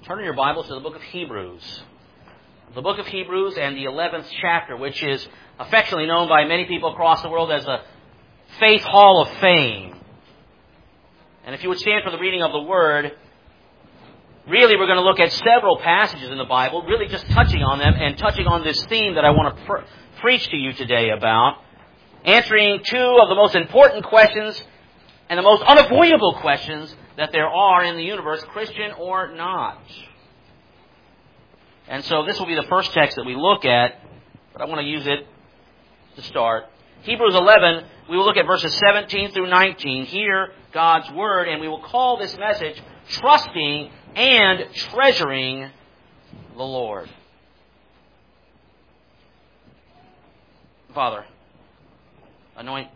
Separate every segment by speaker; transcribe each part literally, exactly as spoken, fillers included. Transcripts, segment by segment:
Speaker 1: Turn in your Bibles to the book of Hebrews. The book of Hebrews and the eleventh chapter, which is affectionately known by many people across the world as the Faith Hall of Fame. And if you would stand for the reading of the Word, really we're going to look at several passages in the Bible, really just touching on them and touching on this theme that I want to pr- preach to you today about, answering two of the most important questions and the most unavoidable questions that there are in the universe, Christian or not. And so this will be the first text that we look at, but I want to use it to start. Hebrews eleven, we will look at verses seventeen through nineteen. Hear God's Word, and we will call this message Trusting and Treasuring the Lord. Father, anoint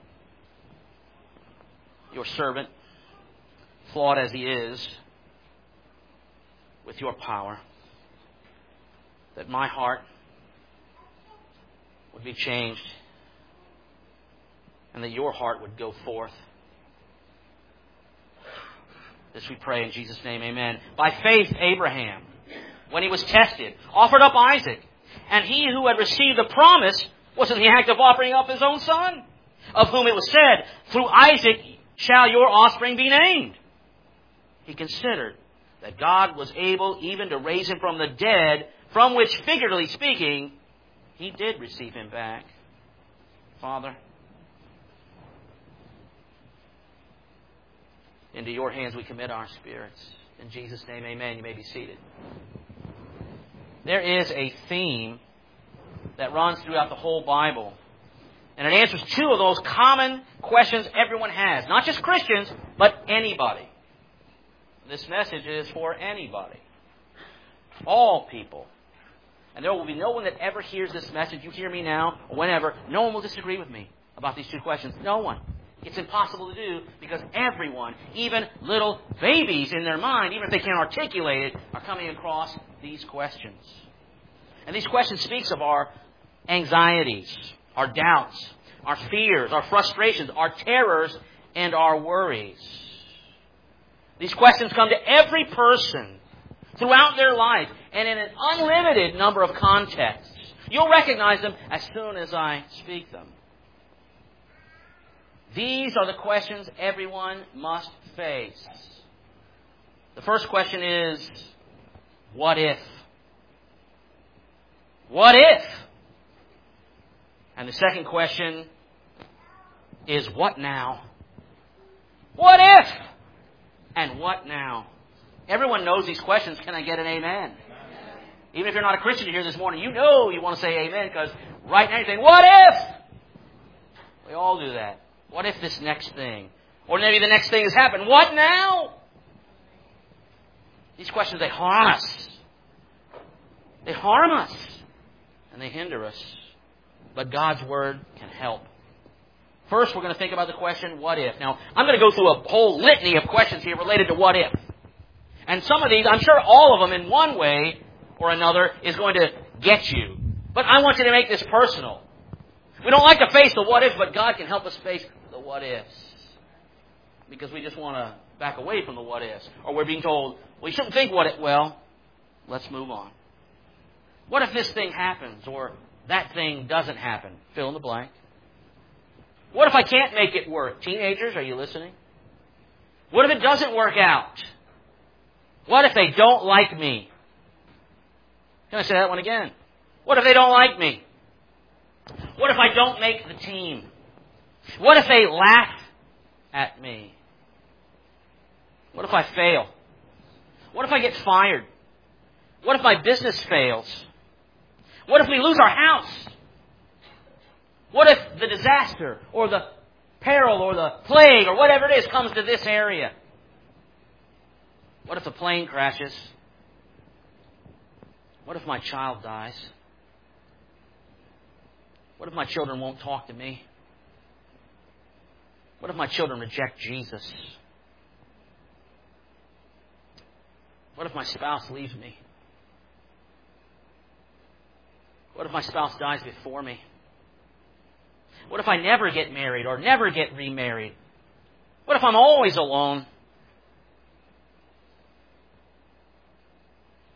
Speaker 1: your servant, flawed as he is, with your power, that my heart would be changed and that your heart would go forth. This we pray in Jesus' name, amen. By faith, Abraham, when he was tested, offered up Isaac, and he who had received the promise was in the act of offering up his own son, of whom it was said, through Isaac shall your offspring be named. He considered that God was able even to raise him from the dead, from which, figuratively speaking, he did receive him back. Father, into your hands we commit our spirits. In Jesus' name, amen. You may be seated. There is a theme that runs throughout the whole Bible. And it answers two of those common questions everyone has. Not just Christians, but anybody. This message is for anybody. All people. And there will be no one that ever hears this message. You hear me now, or whenever. No one will disagree with me about these two questions. No one. It's impossible to do because everyone, even little babies in their mind, even if they can't articulate it, are coming across these questions. And these questions speaks of our anxieties, our doubts, our fears, our frustrations, our terrors, and our worries. These questions come to every person throughout their life and in an unlimited number of contexts. You'll recognize them as soon as I speak them. These are the questions everyone must face. The first question is, what if? What if? And the second question is, what now? What if? And what now? Everyone knows these questions. Can I get an amen? Amen. Even if you're not a Christian here this morning, you know you want to say amen because right now you're saying, what if? We all do that. What if this next thing? Or maybe the next thing has happened. What now? These questions, they harm us. They harm us. And they hinder us. But God's Word can help. First, we're going to think about the question, what if? Now, I'm going to go through a whole litany of questions here related to what if. And some of these, I'm sure all of them in one way or another is going to get you. But I want you to make this personal. We don't like to face the what ifs, but God can help us face the what ifs. Because we just want to back away from the what ifs. Or we're being told, well, you shouldn't think what if. Well, let's move on. What if this thing happens or that thing doesn't happen? Fill in the blank. What if I can't make it work? Teenagers, are you listening? What if it doesn't work out? What if they don't like me? Can I say that one again? What if they don't like me? What if I don't make the team? What if they laugh at me? What if I fail? What if I get fired? What if my business fails? What if we lose our house? What if the disaster or the peril or the plague or whatever it is comes to this area? What if the plane crashes? What if my child dies? What if my children won't talk to me? What if my children reject Jesus? What if my spouse leaves me? What if my spouse dies before me? What if I never get married or never get remarried? What if I'm always alone?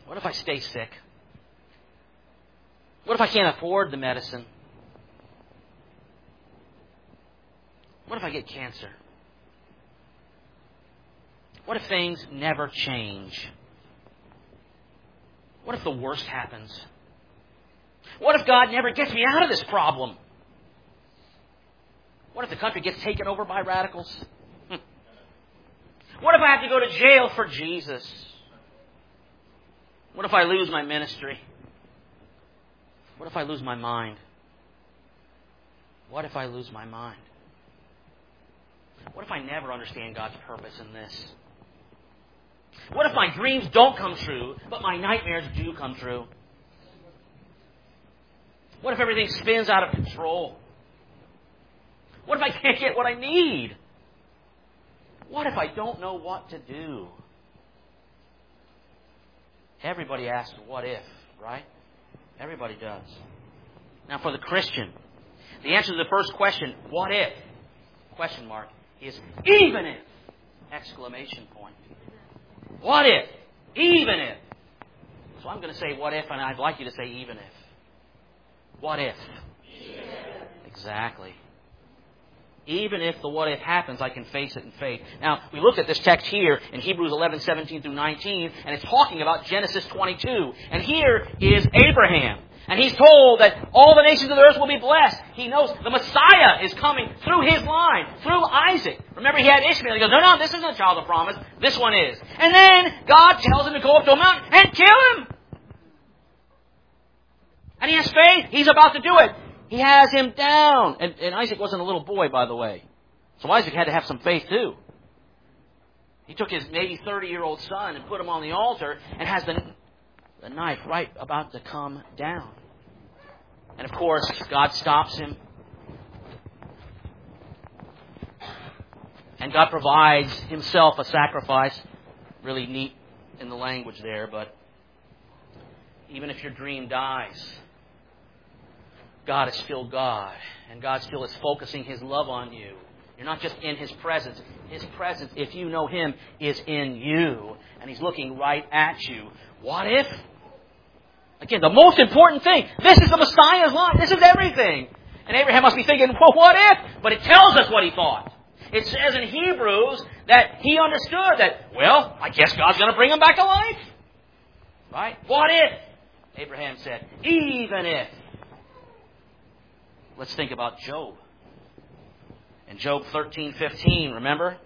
Speaker 1: What if I stay sick? What if I can't afford the medicine? What if I get cancer? What if things never change? What if the worst happens? What if God never gets me out of this problem? What if the country gets taken over by radicals? What if I have to go to jail for Jesus? What if I lose my ministry? What if I lose my mind? What if I lose my mind? What if I never understand God's purpose in this? What if my dreams don't come true, but my nightmares do come true? What if everything spins out of control? What if I can't get what I need? What if I don't know what to do? Everybody asks, what if, right? Everybody does. Now for the Christian, the answer to the first question, what if, question mark, is even if, exclamation point. What if? Even if. So I'm going to say what if, and I'd like you to say even if. What if? Even. Exactly. Even if the what if happens, I can face it in faith. Now, we looked at this text here in Hebrews eleven, seventeen through nineteen, and it's talking about Genesis twenty-two. And here is Abraham. And he's told that all the nations of the earth will be blessed. He knows the Messiah is coming through his line, through Isaac. Remember, he had Ishmael. He goes, no, no, this isn't a child of promise. This one is. And then God tells him to go up to a mountain and kill him. And he has faith. He's about to do it. He has him down. And, and Isaac wasn't a little boy, by the way. So Isaac had to have some faith too. He took his maybe thirty-year-old son and put him on the altar and has the, the knife right about to come down. And of course, God stops him. And God provides himself a sacrifice. Really neat in the language there, but even if your dream dies, God is still God. And God still is focusing His love on you. You're not just in His presence. His presence, if you know Him, is in you. And He's looking right at you. What if? Again, the most important thing. This is the Messiah's line. This is everything. And Abraham must be thinking, well, what if? But it tells us what he thought. It says in Hebrews that he understood that, well, I guess God's going to bring him back to life. Right? What if? Abraham said, even if. Let's think about Job. In Job thirteen fifteen, remember?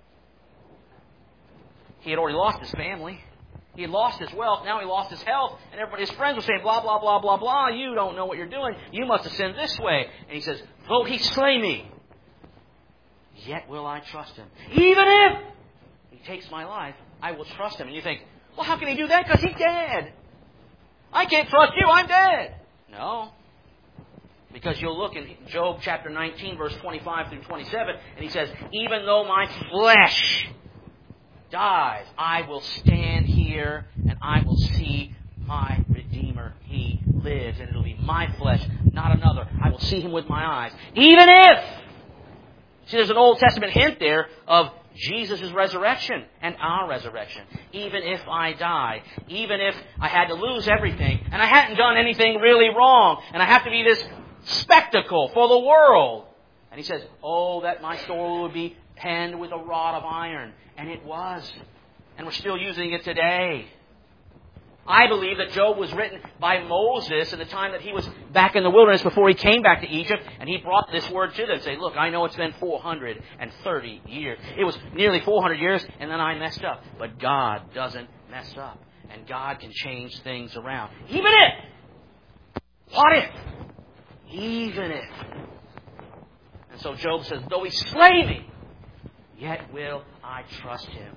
Speaker 1: He had already lost his family. He had lost his wealth. Now he lost his health. And everybody, his friends were saying, blah, blah, blah, blah, blah. You don't know what you're doing. You must have sinned this way. And he says, though he slay me, yet will I trust him. Even if he takes my life, I will trust him. And you think, well, how can he do that? Because he's dead. I can't trust you. I'm dead. No. Because you'll look in Job chapter nineteen, verse twenty-five through twenty-seven, and he says, even though my flesh dies, I will stand here and I will see my Redeemer. He lives, and it'll be my flesh, not another. I will see him with my eyes. Even if. See, there's an Old Testament hint there of Jesus' resurrection and our resurrection. Even if I die, even if I had to lose everything, and I hadn't done anything really wrong, and I have to be this spectacle for the world. And he says, oh, that my soul would be penned with a rod of iron. And it was. And we're still using it today. I believe that Job was written by Moses at the time that he was back in the wilderness before he came back to Egypt. And he brought this word to them. Say, look, I know it's been four hundred thirty years. It was nearly four hundred years and then I messed up. But God doesn't mess up. And God can change things around. Even if. What if? Even if. And so Job says, though he slay me, yet will I trust him.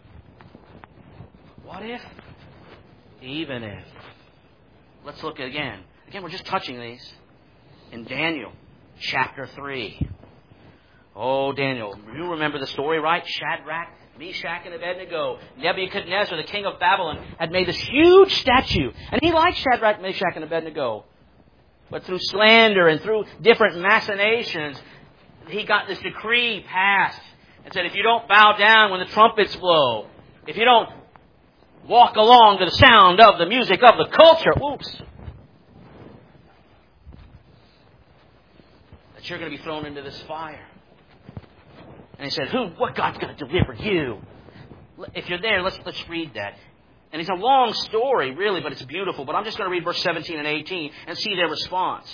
Speaker 1: What if? Even if. Let's look again. Again, we're just touching these. In Daniel chapter three. Oh, Daniel. You remember the story, right? Shadrach, Meshach, and Abednego. Nebuchadnezzar, the king of Babylon, had made this huge statue. And he liked Shadrach, Meshach, and Abednego. But through slander and through different machinations, he got this decree passed and said, if you don't bow down when the trumpets blow, if you don't walk along to the sound of the music of the culture. Oops. That you're going to be thrown into this fire. And he said, "Who? What God's going to deliver you?" If you're there, let's let's read that. And it's a long story, really, but it's beautiful. But I'm just going to read verse seventeen and eighteen and see their response.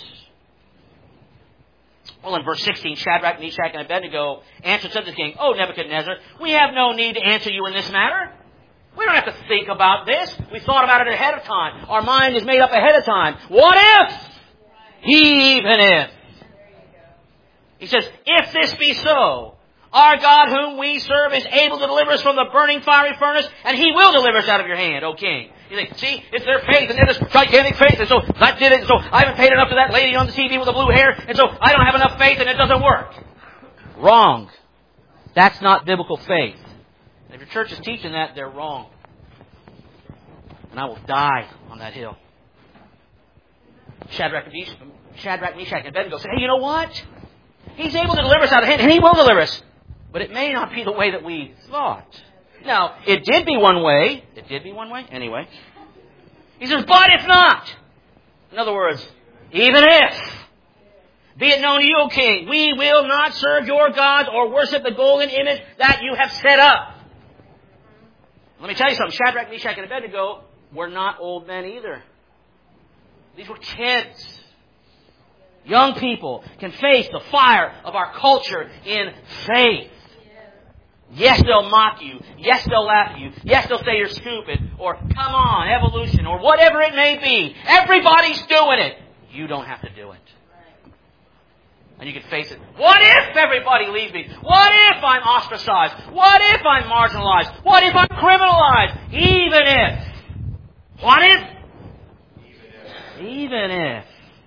Speaker 1: Well, in verse sixteen, Shadrach, Meshach, and Abednego answered, said to the king, "O Nebuchadnezzar, we have no need to answer you in this matter. We don't have to think about this. We thought about it ahead of time. Our mind is made up ahead of time. What if? Even if." He says, "If this be so, our God whom we serve is able to deliver us from the burning fiery furnace, and He will deliver us out of your hand, O king." You think, see, it's their faith, and they're this gigantic faith, and so that did it, and so I haven't paid enough to that lady on the T V with the blue hair, and so I don't have enough faith, and it doesn't work. Wrong. That's not biblical faith. And if your church is teaching that, they're wrong. And I will die on that hill. Shadrach, Shadrach, Meshach, and Abednego said, "Hey, you know what? He's able to deliver us out of hand, and He will deliver us. But it may not be the way that we thought." Now, it did be one way. It did be one way. Anyway. He says, "But if not." In other words, even if. "Be it known to you, O king, we will not serve your gods or worship the golden image that you have set up." Let me tell you something. Shadrach, Meshach, and Abednego were not old men either. These were kids. Young people can face the fire of our culture in faith. Yes, they'll mock you. Yes, they'll laugh at you. Yes, they'll say you're stupid. Or, come on, evolution. Or whatever it may be. Everybody's doing it. You don't have to do it. And you can face it. What if everybody leaves me? What if I'm ostracized? What if I'm marginalized? What if I'm criminalized? Even if. What if? Even if. Even if.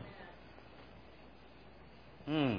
Speaker 1: Hmm.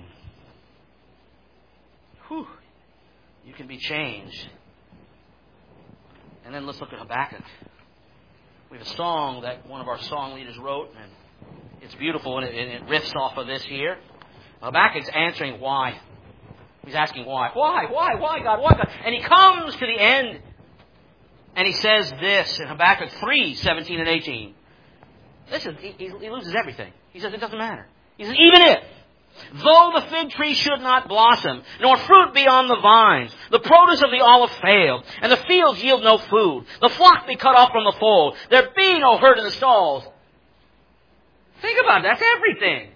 Speaker 1: Whew. You can be changed. And then let's look at Habakkuk. We have a song that one of our song leaders wrote, and it's beautiful, and it, and it riffs off of this here. Habakkuk's answering why. He's asking why. Why? Why? Why, God? Why, God? And he comes to the end, and he says this in Habakkuk three, seventeen and eighteen. Listen, he, he loses everything. He says it doesn't matter. He says, even if, though the fig tree should not blossom, nor fruit be on the vines, the produce of the olive fail, and the fields yield no food, the flock be cut off from the fold, there be no herd in the stalls. Think about it. That's everything.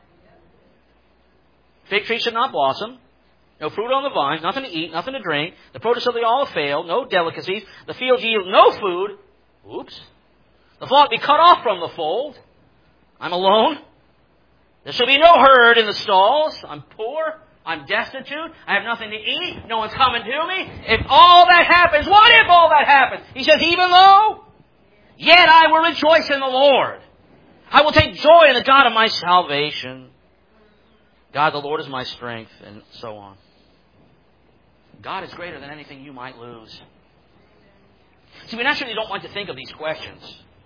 Speaker 1: Fig tree should not blossom, no fruit on the vines, nothing to eat, nothing to drink, the produce of the olive fail, no delicacies, the fields yield no food. Oops. The flock be cut off from the fold. I'm alone. There shall be no herd in the stalls. I'm poor. I'm destitute. I have nothing to eat. No one's coming to me. If all that happens, what if all that happens? He says, even though, yet I will rejoice in the Lord. I will take joy in the God of my salvation. God, the Lord is my strength, and so on. God is greater than anything you might lose. See, we naturally don't want to think of these questions.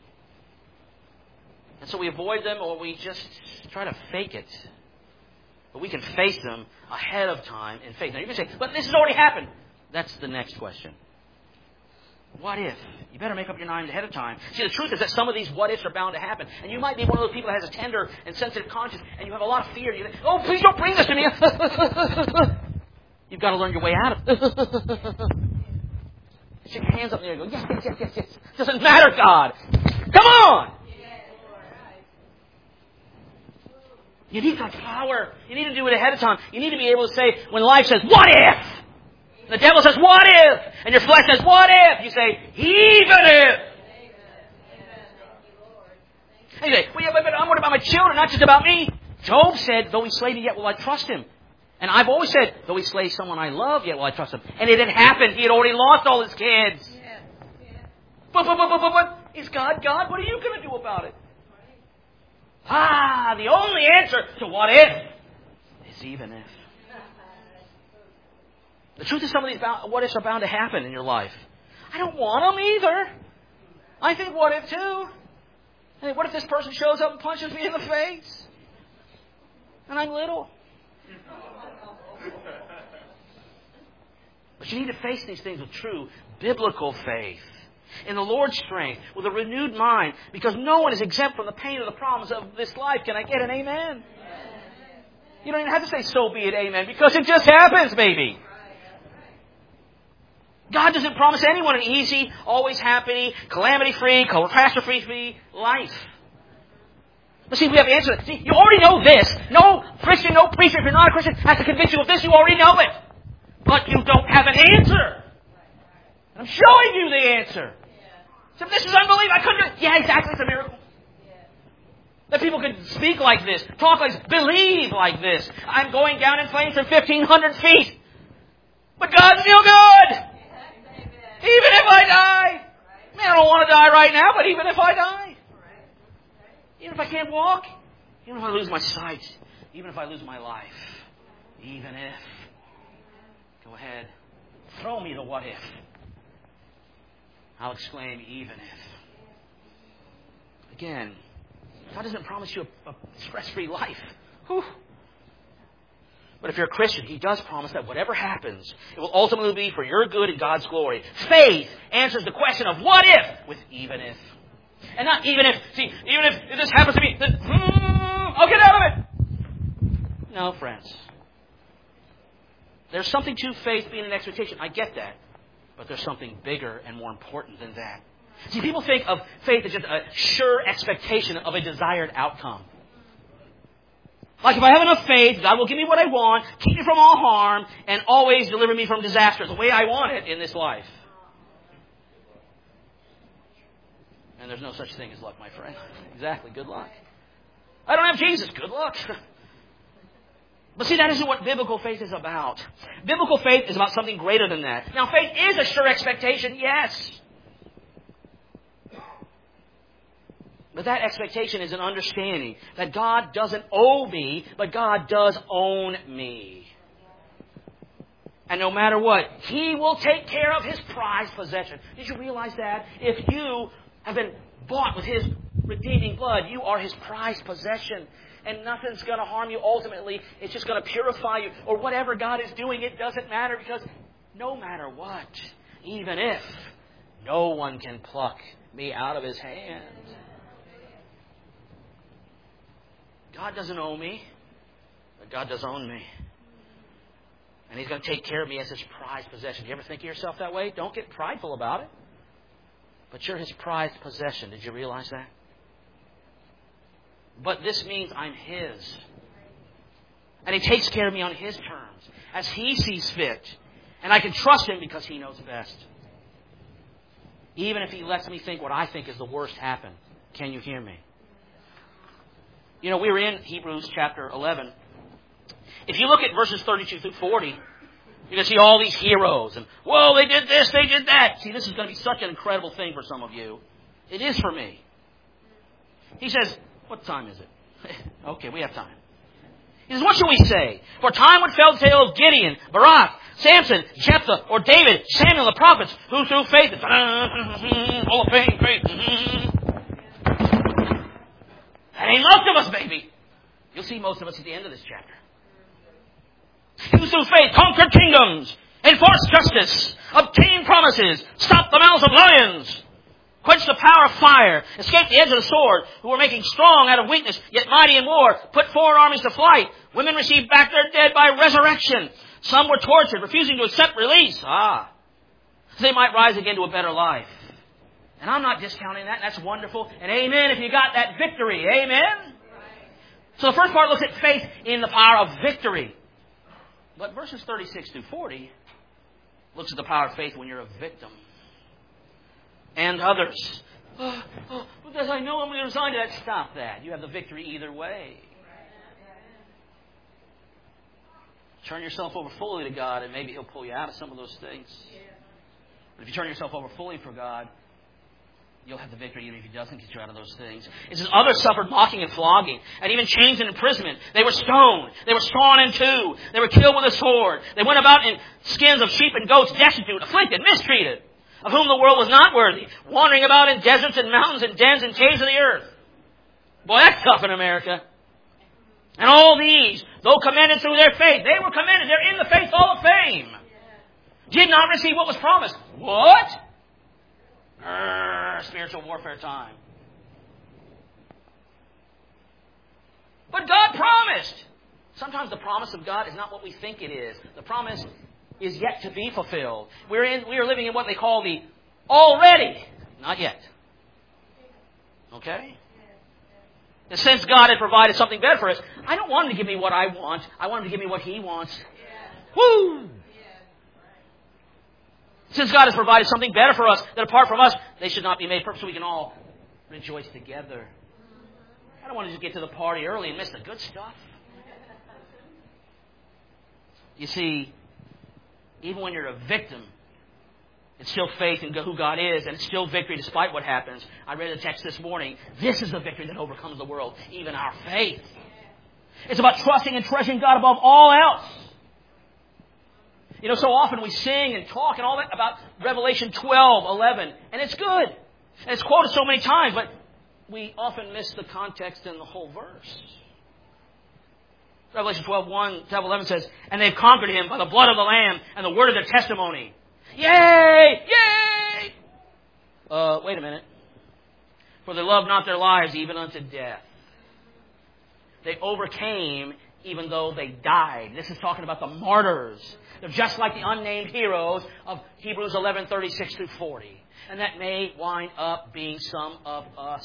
Speaker 1: And so we avoid them, or we just try to fake it. But we can face them ahead of time in faith. Now you can say, but this has already happened. That's the next question. What if? You better make up your mind ahead of time. See, the truth is that some of these what ifs are bound to happen. And you might be one of those people that has a tender and sensitive conscience, and you have a lot of fear. You think, oh, please don't bring this to me. You've got to learn your way out of it. Stick your hands up in the air and go, yes, yes, yes, yes, yes. Doesn't matter, God. Come on! You need God's power. You need to do it ahead of time. You need to be able to say, when life says, what if? The devil says, what if? And your flesh says, what if? You say, even if. And you say, well, yeah, but I'm worried about my children, not just about me. Job said, though he slay me, yet will I trust him. And I've always said, though he slay someone I love, yet will I trust him. And it had happened. He had already lost all his kids. Yeah. Yeah. But, but, but, but, but, but, is God God? What are you going to do about it? Ah, the only answer to what if is even if. The truth is some of these what ifs are bound to happen in your life. I don't want them either. I think what if too. I think what if this person shows up and punches me in the face? And I'm little. But you need to face these things with true biblical faith. in the Lord's strength, with a renewed mind, because no one is exempt from the pain of the problems of this life. Can I get an amen? You don't even have to say, so be it, amen, because it just happens, baby. God doesn't promise anyone an easy, always happy, calamity-free, catastrophe-free life. But see, we have answers. See, you already know this. No Christian, no preacher, if you're not a Christian, has to convince you of this. You already know it. But you don't have an answer. I'm showing you the answer. So this is unbelievable. I couldn't do. Yeah, exactly. It's a miracle. That people could speak like this, talk like this, believe like this. I'm going down in flames from fifteen hundred feet. But God's still good. Even if I die. Man, I don't want to die right now, but even if I die. Even if I can't walk. Even if I lose my sight. Even if I lose my life. Even if. Go ahead. Throw me the what if. I'll exclaim, even if. Again, God doesn't promise you a, a stress-free life. Whew. But if you're a Christian, He does promise that whatever happens, it will ultimately be for your good and God's glory. Faith answers the question of what if with even if. And not even if, see, even if, if this happens to me, then, hmm, I'll get out of it. No, friends. There's something to faith being an expectation. I get that. But there's something bigger and more important than that. See, people think of faith as just a sure expectation of a desired outcome. Like if I have enough faith, God will give me what I want, keep me from all harm, and always deliver me from disaster the way I want it in this life. And there's no such thing as luck, my friend. Exactly. Good luck. I don't have Jesus. Good luck. But see, that isn't what biblical faith is about. Biblical faith is about something greater than that. Now, faith is a sure expectation, yes. But that expectation is an understanding that God doesn't owe me, but God does own me. And no matter what, He will take care of His prized possession. Did you realize that? If you have been bought with His redeeming blood, you are His prized possession. And nothing's going to harm you ultimately. It's just going to purify you. Or whatever God is doing, it doesn't matter, because no matter what, even if, no one can pluck me out of His hand. God doesn't owe me, but God does own me. And He's going to take care of me as His prized possession. Do you ever think of yourself that way? Don't get prideful about it. But you're His prized possession. Did you realize that? But this means I'm His. And He takes care of me on His terms, as He sees fit. And I can trust Him because He knows best. Even if He lets me think what I think is the worst happen. Can you hear me? You know, we were in Hebrews chapter eleven. If you look at verses thirty-two through forty, you can see all these heroes. And, whoa, they did this, they did that. See, this is going to be such an incredible thing for some of you. It is for me. He says, what time is it? Okay, we have time. He says, what shall we say? For time would tell the tale of Gideon, Barak, Samson, Jephthah, or David, Samuel, the prophets, who through faith, all of faith, faith. That ain't most of us, baby. You'll see most of us at the end of this chapter. Who through faith conquered kingdoms, enforced justice, obtained promises, stopped the mouths of lions, quenched the power of fire, escaped the edge of the sword, who were making strong out of weakness, yet mighty in war, put foreign armies to flight. Women received back their dead by resurrection. Some were tortured, refusing to accept release. Ah, they might rise again to a better life. And I'm not discounting that. That's wonderful. And amen if you got that victory. Amen? So the first part looks at faith in the power of victory. But verses thirty-six through forty looks at the power of faith when you're a victim. And others. Oh, oh, because I know I'm going to resign to that. Stop that. You have the victory either way. Turn yourself over fully to God, and maybe He'll pull you out of some of those things. But if you turn yourself over fully for God, you'll have the victory even if He doesn't get you out of those things. It says, others suffered mocking and flogging, and even chains and imprisonment. They were stoned. They were sawn in two. They were killed with a sword. They went about in skins of sheep and goats, destitute, afflicted, mistreated, of whom the world was not worthy, wandering about in deserts and mountains and dens and caves of the earth. Boy, that's tough in America. And all these, though commended through their faith, they were commended. They're in the Faith Hall of Fame. Did not receive what was promised. What? Urgh, spiritual warfare time. But God promised. Sometimes the promise of God is not what we think it is. The promise is yet to be fulfilled. We're in, we are living in what they call the already, not yet. Okay? And since God had provided something better for us, I don't want Him to give me what I want. I want Him to give me what He wants. Woo! Since God has provided something better for us, that apart from us, they should not be made perfect, so we can all rejoice together. I don't want to just get to the party early and miss the good stuff. You see, even when you're a victim, it's still faith in who God is, and it's still victory despite what happens. I read a text this morning. This is the victory that overcomes the world, even our faith. It's about trusting and treasuring God above all else. You know, so often we sing and talk and all that about Revelation twelve, eleven, and it's good. And it's quoted so many times, but we often miss the context in the whole verse. Revelation twelve, one, twelve, eleven says, and they've conquered Him by the blood of the Lamb and the word of their testimony. Yay! Yay! Uh, wait a minute. For they loved not their lives even unto death. They overcame even though they died. This is talking about the martyrs. They're just like the unnamed heroes of Hebrews eleven, thirty-six through forty. And that may wind up being some of us.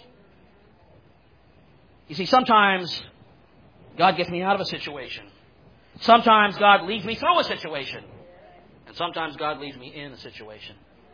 Speaker 1: You see, sometimes God gets me out of a situation. Sometimes God leads me through a situation. And sometimes God leads me in a situation.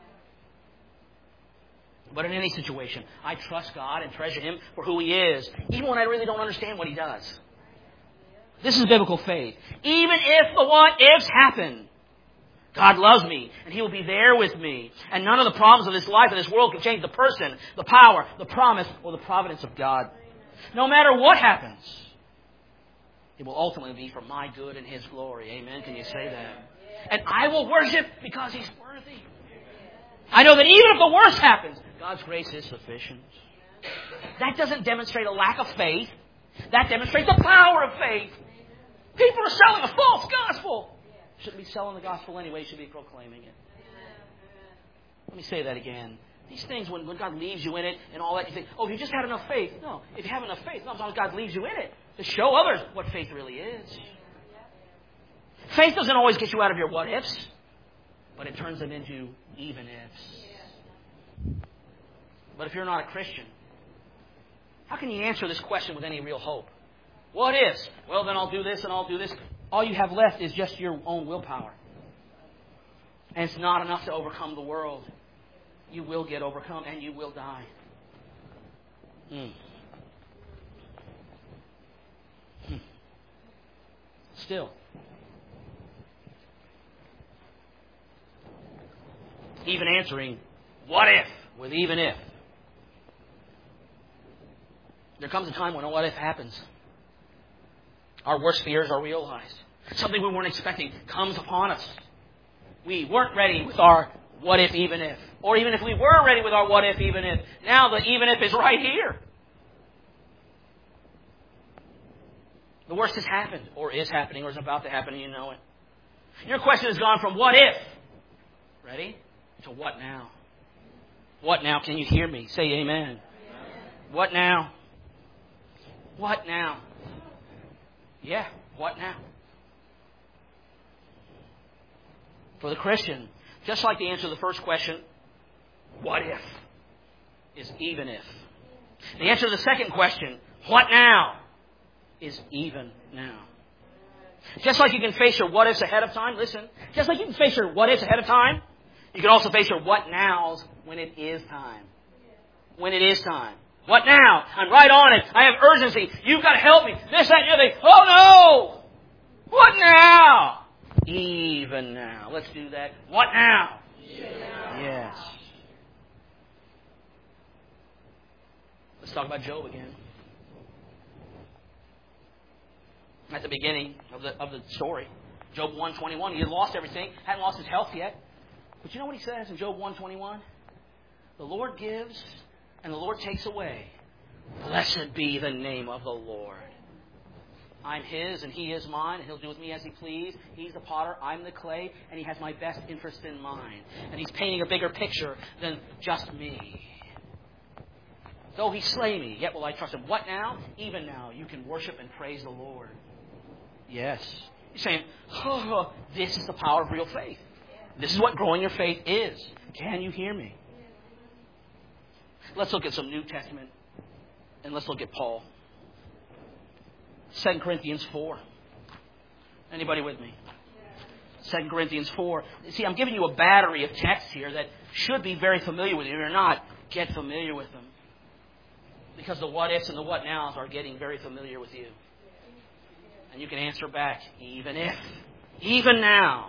Speaker 1: But in any situation, I trust God and treasure Him for who He is, even when I really don't understand what He does. This is biblical faith. Even if the what-ifs happen, God loves me, and He will be there with me. And none of the problems of this life and this world can change the person, the power, the promise, or the providence of God. No matter what happens, it will ultimately be for my good and His glory. Amen? Can you say that? And I will worship because He's worthy. I know that even if the worst happens, God's grace is sufficient. That doesn't demonstrate a lack of faith. That demonstrates the power of faith. People are selling a false gospel. Shouldn't be selling the gospel anyway. Should be proclaiming it. Let me say that again. These things, when, when God leaves you in it and all that, you think, oh, if you just had enough faith. No, if you have enough faith, sometimes God leaves you in it to show others what faith really is. Faith doesn't always get you out of your what-ifs, but it turns them into even-ifs. But if you're not a Christian, how can you answer this question with any real hope? What ifs? Well, then I'll do this and I'll do this. All you have left is just your own willpower. And it's not enough to overcome the world. You will get overcome and you will die. Mm. Hmm. Still, even answering, what if, with even if. There comes a time when a what if happens. Our worst fears are realized. Something we weren't expecting comes upon us. We weren't ready with our what if, even if. Or even if we were ready with our what if, even if. Now the even if is right here. The worst has happened, or is happening, or is about to happen, and you know it. Your question has gone from what if, ready, to what now? What now? Can you hear me? Say amen. Amen. What now? What now? Yeah, what now? For the Christian, just like the answer to the first question, what if, is even if. The answer to the second question, what now, is even now. Just like you can face your what ifs ahead of time, listen, just like you can face your what ifs ahead of time, you can also face your what nows when it is time. When it is time. What now? I'm right on it. I have urgency. You've got to help me. This, that, and the other thing. Oh no! What now? Even now. Let's do that. What now? Yeah. Yes. Let's talk about Job again. At the beginning of the of the story, Job one twenty-one, he had lost everything, hadn't lost his health yet. But you know what he says in Job one twenty-one? The Lord gives and the Lord takes away. Blessed be the name of the Lord. I'm His and He is mine, and He'll do with me as He please. He's the potter, I'm the clay, and He has my best interest in mind. And He's painting a bigger picture than just me. Though He slay me, yet will I trust Him. What now? Even now, you can worship and praise the Lord. Yes. You're saying, oh, this is the power of real faith. This is what growing your faith is. Can you hear me? Let's look at some New Testament, and let's look at Paul. Second Corinthians four. Anybody with me? Second Corinthians four. See, I'm giving you a battery of texts here that should be very familiar with you. If you're not, get familiar with them. Because the what-ifs and the what-nows are getting very familiar with you. And you can answer back, even if. Even now.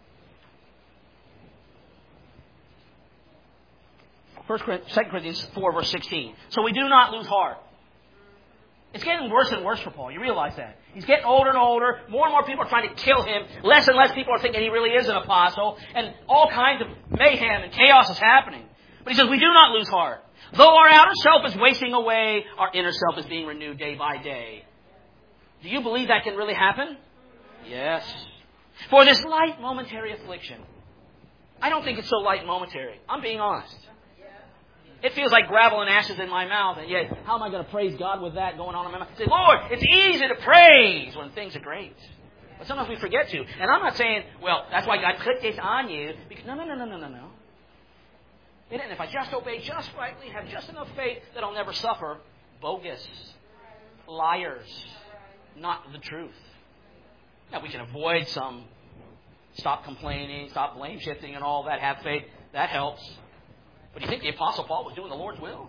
Speaker 1: Second Corinthians four, verse sixteen. So we do not lose heart. It's getting worse and worse for Paul. You realize that. He's getting older and older. More and more people are trying to kill him. Less and less people are thinking he really is an apostle. And all kinds of mayhem and chaos is happening. But he says, we do not lose heart. Though our outer self is wasting away, our inner self is being renewed day by day. Do you believe that can really happen? Yes. For this light momentary affliction. I don't think it's so light and momentary. I'm being honest. It feels like gravel and ashes in my mouth. And yet, how am I going to praise God with that going on in my mouth? Say, Lord, it's easy to praise when things are great. But sometimes we forget to. And I'm not saying, well, that's why God put this on you. Because no, no, no, no, no, no, no. And if I just obey just rightly, have just enough faith that I'll never suffer, bogus, liars, not the truth. Now, we can avoid some, stop complaining, stop blame shifting and all that, have faith. That helps. But do you think the Apostle Paul was doing the Lord's will?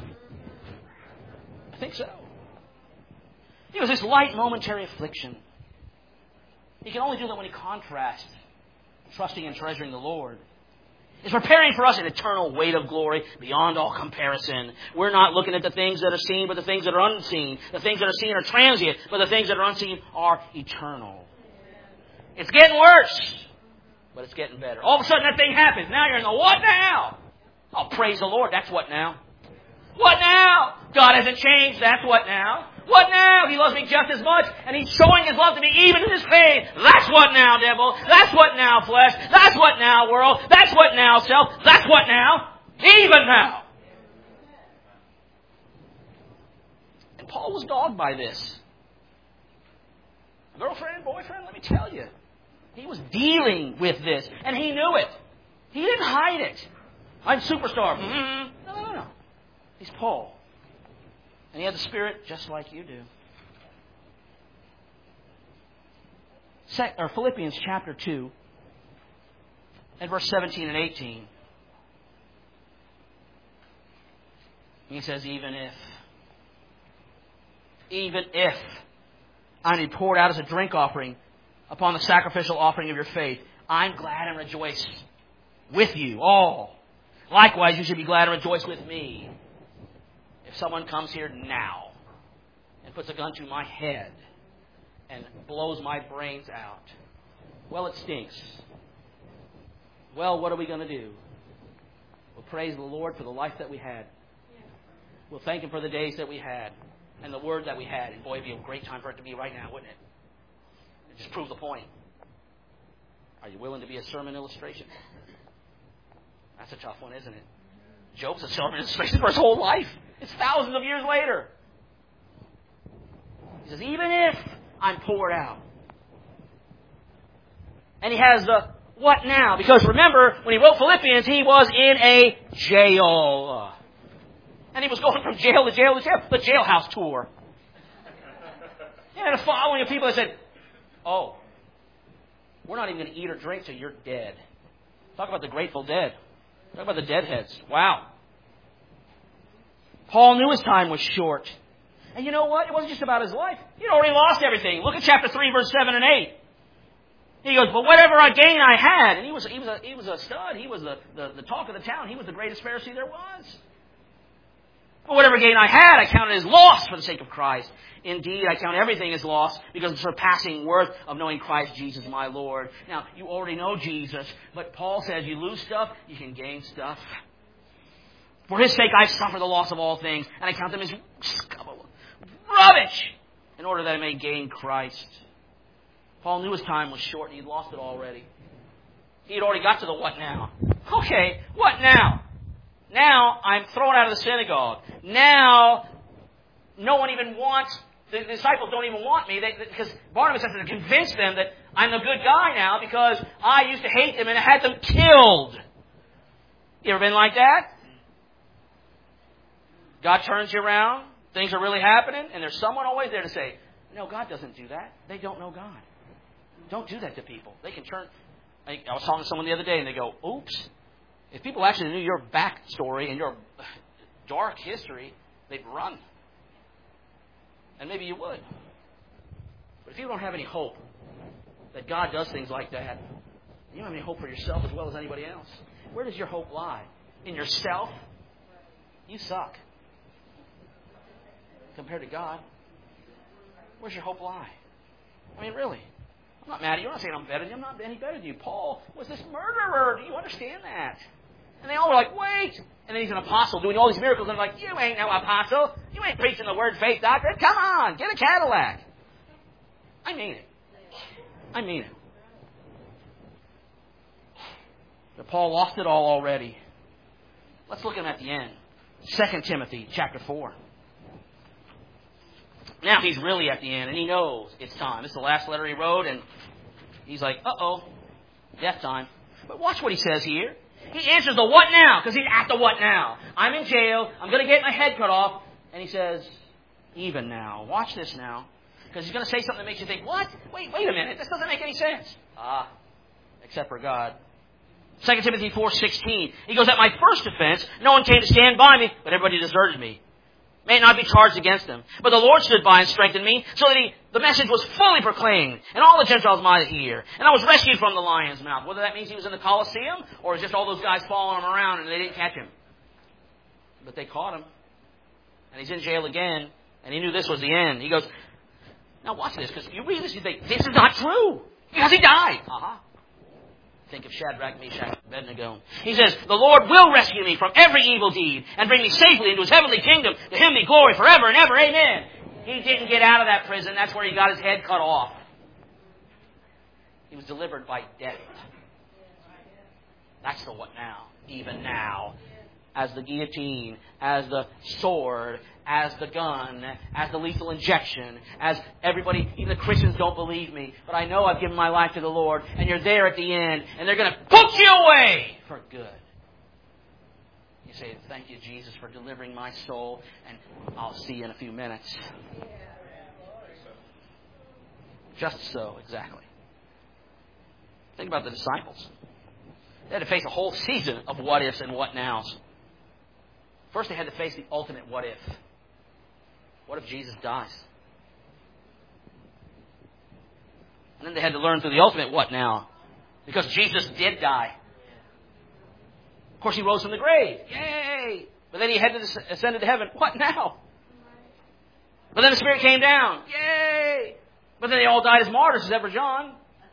Speaker 1: I think so. It was this light momentary affliction. He can only do that when he contrasts trusting and treasuring the Lord. It's preparing for us an eternal weight of glory beyond all comparison. We're not looking at the things that are seen, but the things that are unseen. The things that are seen are transient, but the things that are unseen are eternal. It's getting worse, but it's getting better. All of a sudden that thing happens. Now you're in the what now? Oh, praise the Lord. That's what now. What now? God hasn't changed. That's what now. What now? He loves me just as much, and He's showing His love to me even in His pain. That's what now, devil. That's what now, flesh. That's what now, world. That's what now, self. That's what now. Even now. And Paul was dogged by this. Girlfriend, boyfriend, let me tell you. He was dealing with this, and he knew it. He didn't hide it. I'm superstar. Mm-hmm. No, no, no. He's Paul. And he had the Spirit just like you do. Se- or Philippians chapter two and verse seventeen and eighteen. He says, even if, even if I be poured out as a drink offering upon the sacrificial offering of your faith, I'm glad and rejoice with you all. Likewise, you should be glad and rejoice with me. If someone comes here now and puts a gun to my head and blows my brains out, well, it stinks. Well, what are we going to do? We'll praise the Lord for the life that we had. We'll thank Him for the days that we had and the word that we had. And boy, it'd be a great time for it to be right now, wouldn't it? It just proves the point. Are you willing to be a sermon illustration? That's a tough one, isn't it? Job's a sermon illustration for his whole life. It's thousands of years later. He says, even if I'm poured out. And he has the what now? Because remember, when he wrote Philippians, he was in a jail. And he was going from jail to jail to jail. The jailhouse tour. He had a following of people that said, oh, we're not even going to eat or drink till you're dead. Talk about the Grateful Dead. Talk about the deadheads. Wow. Paul knew his time was short. And you know what? It wasn't just about his life. He'd already lost everything. Look at chapter three, verse seven and eight. He goes, but whatever I gain I had. And he was, he was, a, he was a stud. He was the, the, the talk of the town. He was the greatest Pharisee there was. But whatever gain I had, I counted as loss for the sake of Christ. Indeed, I count everything as loss because of the surpassing worth of knowing Christ Jesus my Lord. Now, you already know Jesus, but Paul says you lose stuff, you can gain stuff. For His sake I suffer the loss of all things, and I count them as rubbish. in order that I may gain Christ. Paul knew his time was short and he'd lost it already. He had already got to the what now. Okay, what now? Now I'm thrown out of the synagogue. Now no one even wants, the disciples don't even want me, they, because Barnabas has to convince them that I'm a good guy now because I used to hate them and I had them killed. You ever been like that? God turns you around, things are really happening, and there's someone always there to say, no, God doesn't do that. They don't know God. Don't do that to people. They can turn... I was talking to someone the other day and they go, oops. If people actually knew your backstory and your dark history, they'd run. And maybe you would. But if you don't have any hope that God does things like that, you don't have any hope for yourself as well as anybody else. Where does your hope lie? In yourself? You suck. Compared to God, where's your hope lie? I mean, really. I'm not mad at you. I'm not saying I'm better than you. I'm not any better than you. Paul was this murderer. Do you understand that? And they all were like, wait. And then he's an apostle doing all these miracles. And they're like, you ain't no apostle. You ain't preaching the word faith doctrine. Come on, get a Cadillac. I mean it. I mean it. But Paul lost it all already. Let's look at him at the end. Second Timothy chapter four. Now he's really at the end, and he knows it's time. This is the last letter he wrote, and he's like, uh-oh, death time. But watch what he says here. He answers the what now, because he's at the what now. I'm in jail. I'm going to get my head cut off. And he says, even now. Watch this now. Because he's going to say something that makes you think, what? Wait, wait a minute. This doesn't make any sense. Ah, except for God. Second Timothy four sixteen. He goes, at my first offense, no one came to stand by me, but everybody deserted me. May it not be charged against them. But the Lord stood by and strengthened me, so that he, the message was fully proclaimed, and all the Gentiles might hear. And I was rescued from the lion's mouth. Whether that means he was in the Colosseum, or it's just all those guys following him around and they didn't catch him. But they caught him. And he's in jail again, and he knew this was the end. He goes, now watch this, because you read this, you think, this is not true. Because he died. Uh-huh. Think of Shadrach, Meshach, and Abednego. He says, the Lord will rescue me from every evil deed and bring me safely into his heavenly kingdom. To him be glory forever and ever. Amen. He didn't get out of that prison. That's where he got his head cut off. He was delivered by death. That's the what now. Even now. As the guillotine, as the sword, as the gun, as the lethal injection, as everybody, even the Christians don't believe me, but I know I've given my life to the Lord, and you're there at the end, and they're going to put you away for good. You say, thank you, Jesus, for delivering my soul, and I'll see you in a few minutes. Just so, exactly. Think about the disciples. They had to face a whole season of what-ifs and what-nows. First, they had to face the ultimate what-if. What if Jesus dies? And then they had to learn through the ultimate what now? Because Jesus did die. Of course, he rose from the grave. Yay! But then he had to ascend to heaven. What now? But then the Spirit came down. Yay! But then they all died as martyrs, except for John.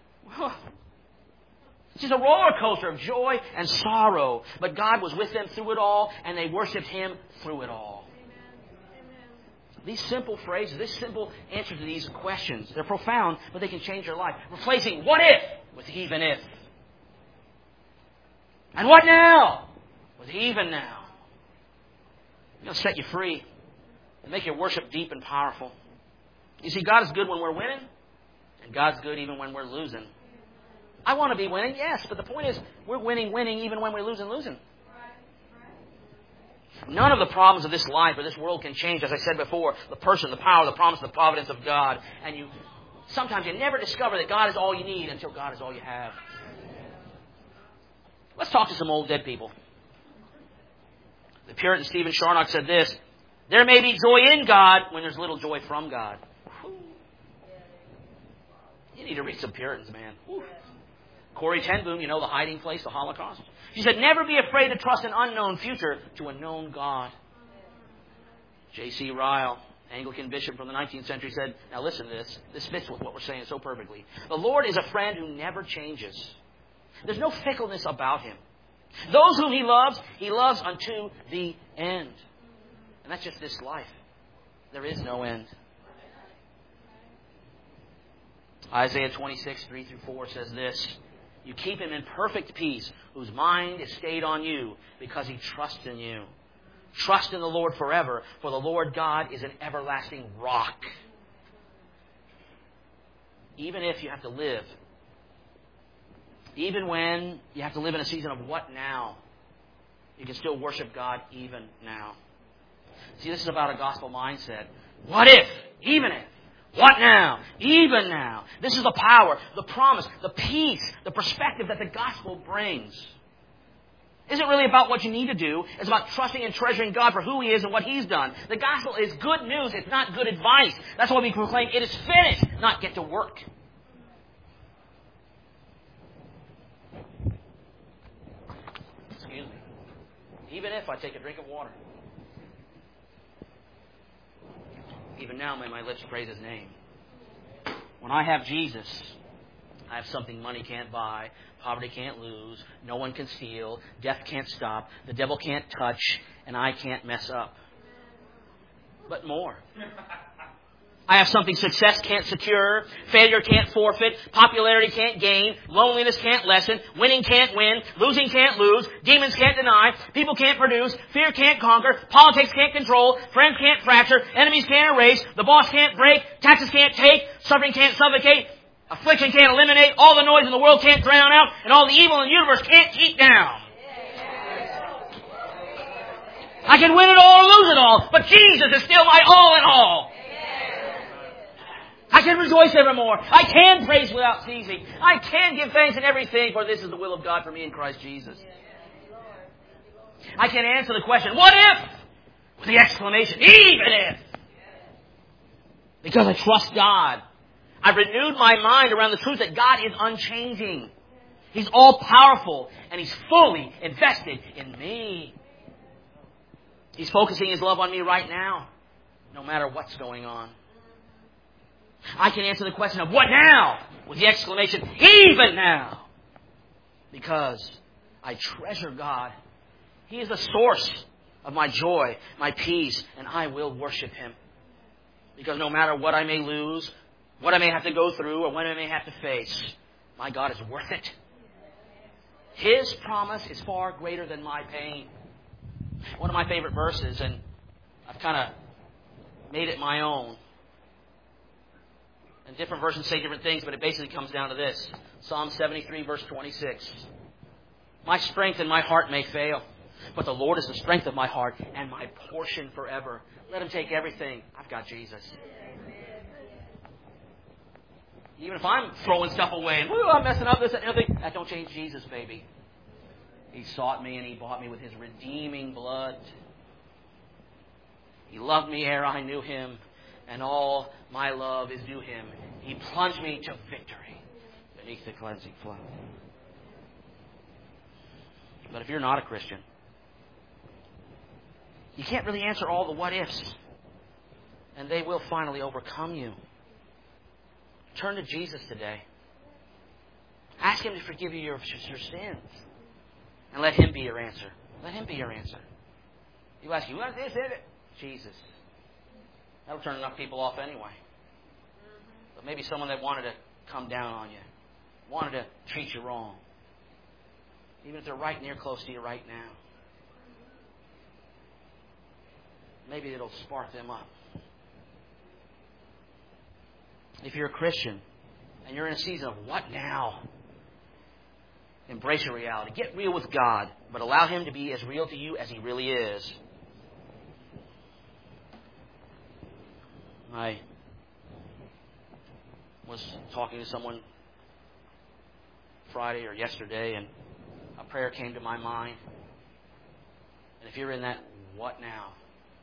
Speaker 1: It's just a roller coaster of joy and sorrow. But God was with them through it all, and they worshipped Him through it all. Amen. These simple phrases, this simple answer to these questions, they're profound, but they can change your life. Replacing what if with even if. And what now with even now. It'll set you free and make your worship deep and powerful. You see, God is good when we're winning, and God's good even when we're losing. I want to be winning, yes, but the point is, we're winning, winning, even when we're losing, losing. None of the problems of this life or this world can change, as I said before, the person, the power, the promise, the providence of God. And you, sometimes you never discover that God is all you need until God is all you have. Let's talk to some old dead people. The Puritan Stephen Charnock said this, there may be joy in God when there's little joy from God. You need to read some Puritans, man. Whew. Corrie ten Boom, you know, The Hiding Place, the Holocaust. She said, never be afraid to trust an unknown future to a known God. J C Ryle, Anglican bishop from the nineteenth century, said, now listen to this. This fits with what we're saying so perfectly. The Lord is a friend who never changes. There's no fickleness about Him. Those whom He loves, He loves unto the end. And that's just this life. There is no end. Isaiah twenty-six, three through four says this. You keep him in perfect peace, whose mind is stayed on you, because he trusts in you. Trust in the Lord forever, for the Lord God is an everlasting rock. Even if you have to live, even when you have to live in a season of what now, you can still worship God even now. See, this is about a gospel mindset. What if? Even if. What now? Even now. This is the power, the promise, the peace, the perspective that the gospel brings. It isn't really about what you need to do. It's about trusting and treasuring God for who He is and what He's done. The gospel is good news. It's not good advice. That's why we proclaim it is finished, not get to work. Excuse me. Even if I take a drink of water. Even now may my lips praise His name. When I have Jesus, I have something money can't buy, poverty can't lose, no one can steal, death can't stop, the devil can't touch, and I can't mess up. But more. I have something success can't secure, failure can't forfeit, popularity can't gain, loneliness can't lessen, winning can't win, losing can't lose, demons can't deny, people can't produce, fear can't conquer, politics can't control, friends can't fracture, enemies can't erase, the boss can't break, taxes can't take, suffering can't suffocate, affliction can't eliminate, all the noise in the world can't drown out, and all the evil in the universe can't keep down. I can win it all or lose it all, but Jesus is still my all in all. I can rejoice evermore. I can praise without ceasing. I can give thanks in everything, for this is the will of God for me in Christ Jesus. I can answer the question, what if? With the exclamation, even if. Because I trust God. I've renewed my mind around the truth that God is unchanging. He's all powerful, and He's fully invested in me. He's focusing His love on me right now, no matter what's going on. I can answer the question of what now? With the exclamation, even now. Because I treasure God. He is the source of my joy, my peace, and I will worship Him. Because no matter what I may lose, what I may have to go through, or what I may have to face, my God is worth it. His promise is far greater than my pain. One of my favorite verses, and I've kind of made it my own. And different versions say different things, but it basically comes down to this. Psalm seventy-three, verse twenty-six. My strength and my heart may fail, but the Lord is the strength of my heart and my portion forever. Let Him take everything. I've got Jesus. Even if I'm throwing stuff away and, woo, I'm messing up this and everything, that don't change Jesus, baby. He sought me and He bought me with His redeeming blood. He loved me ere I knew Him, and all my love is due Him. He plunged me to victory beneath the cleansing flood. But if you're not a Christian, you can't really answer all the what ifs, and they will finally overcome you. Turn to Jesus today. Ask Him to forgive you your, your sins, and let Him be your answer. Let Him be your answer. You ask, you what is this? Is it? Jesus. That'll turn enough people off anyway. But maybe someone that wanted to come down on you, wanted to treat you wrong, even if they're right near close to you right now. Maybe it'll spark them up. If you're a Christian and you're in a season of what now? Embrace your reality. Get real with God, but allow Him to be as real to you as He really is. I was talking to someone Friday or yesterday, and a prayer came to my mind. And if you're in that, what now?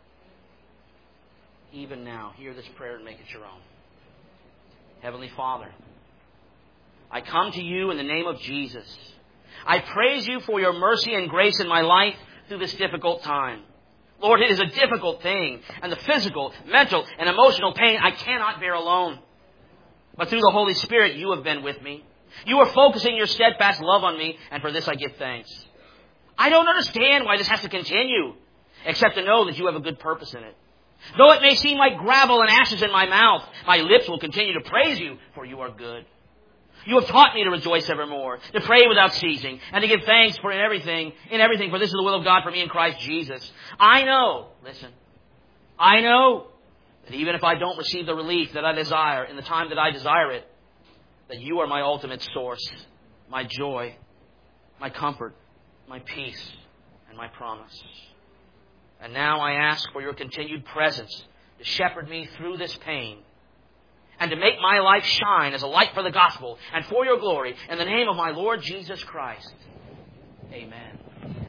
Speaker 1: Even now, hear this prayer and make it your own. Heavenly Father, I come to You in the name of Jesus. I praise You for Your mercy and grace in my life through this difficult time. Lord, it is a difficult thing, and the physical, mental, and emotional pain I cannot bear alone. But through the Holy Spirit, You have been with me. You are focusing Your steadfast love on me, and for this I give thanks. I don't understand why this has to continue, except to know that You have a good purpose in it. Though it may seem like gravel and ashes in my mouth, my lips will continue to praise you, for you are good. You have taught me to rejoice evermore, to pray without ceasing, and to give thanks for in everything, in everything, for this is the will of God for me in Christ Jesus. I know, listen, I know that even if I don't receive the relief that I desire in the time that I desire it, that you are my ultimate source, my joy, my comfort, my peace, and my promise. And now I ask for your continued presence to shepherd me through this pain and to make my life shine as a light for the gospel and for your glory in the name of my Lord Jesus Christ. Amen.